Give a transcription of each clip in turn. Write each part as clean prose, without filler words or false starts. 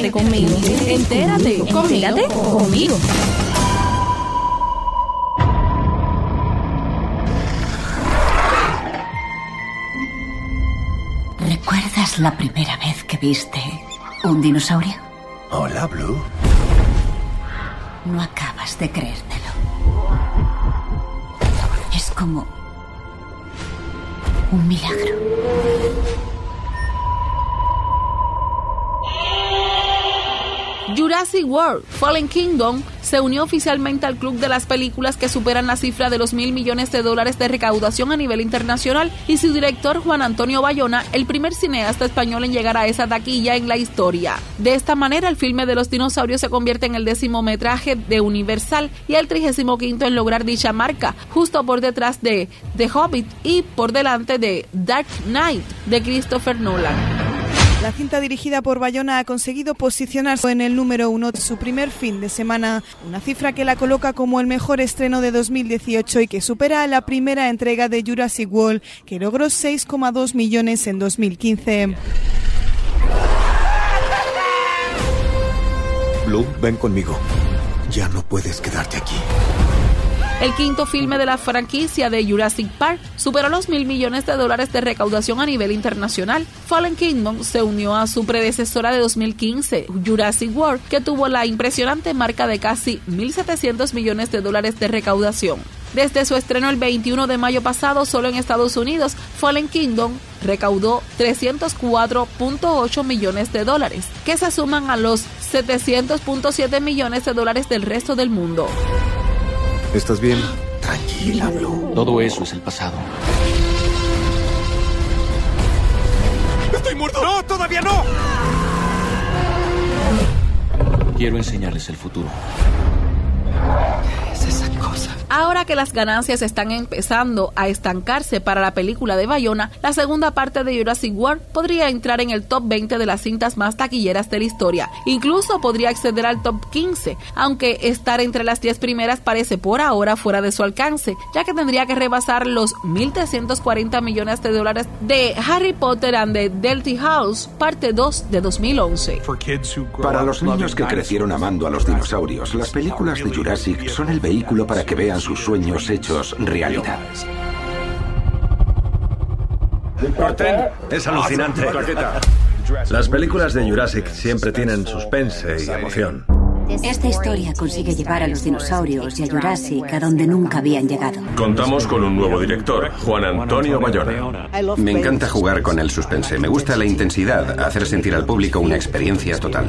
Entérate conmigo. Entérate conmigo. ¿Recuerdas la primera vez que viste un dinosaurio? Hola, Blue. No acabas de creértelo. Es como un milagro. Jurassic World: Fallen Kingdom se unió oficialmente al club de las películas que superan la cifra de los $1.000 millones de recaudación a nivel internacional, y su director, Juan Antonio Bayona, el primer cineasta español en llegar a esa taquilla en la historia. De esta manera, el filme de los dinosaurios se convierte en el 10º metraje de Universal y el 35º en lograr dicha marca, justo por detrás de The Hobbit y por delante de Dark Knight de Christopher Nolan. La cinta dirigida por Bayona ha conseguido posicionarse en el número 1 de su primer fin de semana, una cifra que la coloca como el mejor estreno de 2018 y que supera a la primera entrega de Jurassic World, que logró 6,2 millones en 2015. Blue, ven conmigo. Ya no puedes quedarte aquí. El quinto filme de la franquicia de Jurassic Park superó los $1.000 millones de recaudación a nivel internacional. Fallen Kingdom se unió a su predecesora de 2015, Jurassic World, que tuvo la impresionante marca de casi $1.700 millones de recaudación. Desde su estreno el 21 de mayo pasado, solo en Estados Unidos, Fallen Kingdom recaudó $304.8 millones, que se suman a los $700.7 millones del resto del mundo. ¿Estás bien? Tranquila, Blue. Todo eso es el pasado. ¡Estoy muerto! ¡No, todavía no! Quiero enseñarles el futuro. ¿Qué es esa cosa? Ahora que las ganancias están empezando a estancarse para la película de Bayona, la segunda parte de Jurassic World podría entrar en el top 20 de las cintas más taquilleras de la historia. Incluso podría acceder al top 15, aunque estar entre las 10 primeras parece por ahora fuera de su alcance, ya que tendría que rebasar los $1.340 millones de Harry Potter and the Deathly Hallows, parte 2 de 2011. Para los niños que crecieron amando a los dinosaurios, las películas de Jurassic son el vehículo para que vean sus sueños hechos realidad. Es alucinante. Las películas de Jurassic siempre tienen suspense y emoción. Esta historia consigue llevar a los dinosaurios y a Jurassic a donde nunca habían llegado. Contamos con un nuevo director, Juan Antonio Bayona. Me encanta jugar con el suspense. Me gusta la intensidad, hacer sentir al público una experiencia total.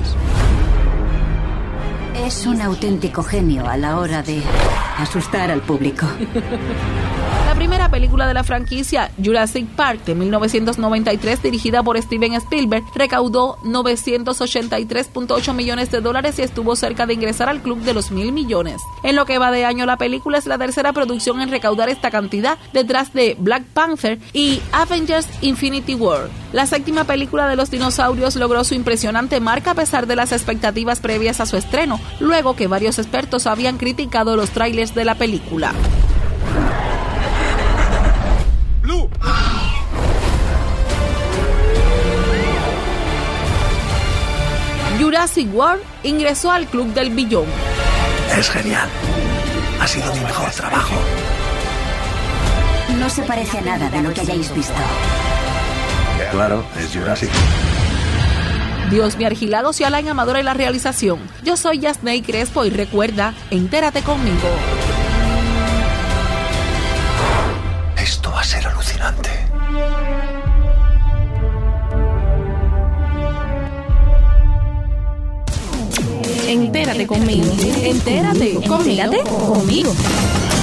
Es un auténtico genio a la hora de asustar al público. La primera película de la franquicia, Jurassic Park, de 1993, dirigida por Steven Spielberg, recaudó $983.8 millones y estuvo cerca de ingresar al club de los $1.000 millones. En lo que va de año, la película es la tercera producción en recaudar esta cantidad, detrás de Black Panther y Avengers Infinity War. La séptima película de los dinosaurios logró su impresionante marca a pesar de las expectativas previas a su estreno, luego que varios expertos habían criticado los trailers de la película. ¡Blue! Jurassic World ingresó al Club del Billón. Es genial. Ha sido mi mejor trabajo. No se parece a nada de lo que hayáis visto. Claro, es Jurassic. Dios mi argilado sea la amadora y la realización. Yo soy Yasney Crespo y recuerda, entérate conmigo. Esto va a ser alucinante. Entérate conmigo. Entérate conmigo.